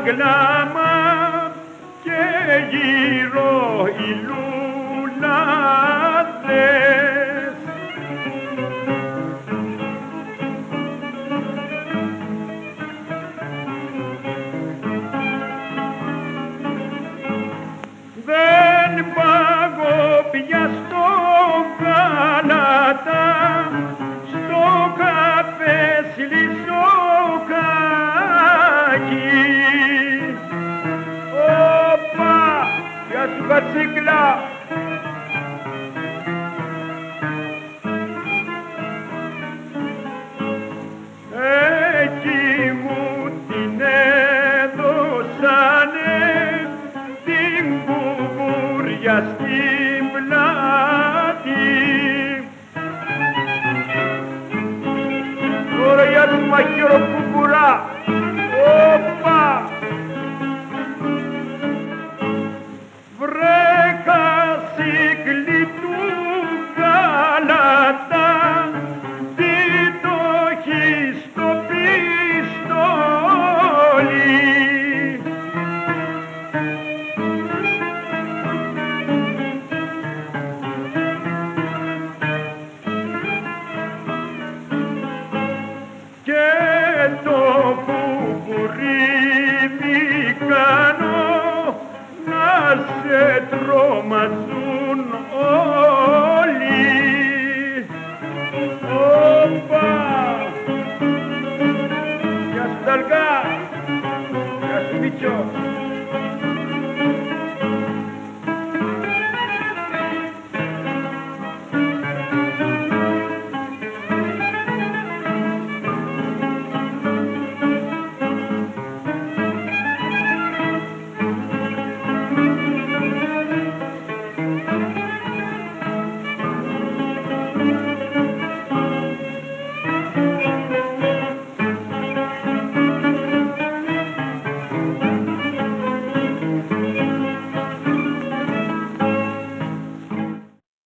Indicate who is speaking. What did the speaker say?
Speaker 1: κλάμα και γύρω οι λουλάδες. Δεν πάγω πια στο Γάλατα, στο καφέ Σλισοκάκι. Όπα, γεια σου Κατσίκλα. Εκεί μου την έδωσανε την κουμπούρια στην πλάτη. Τώρα για του μαχαίρο κουμπουρά. Όπα! Βρε Κασίκλη του Γάλατα, τι το έχεις στο πιστόλι. Και το κουμπουρίδι κάνω να σε τρομαζούν όλοι. Όπα! Γεια σου Ταλκά! Γεια σου Μίτσο!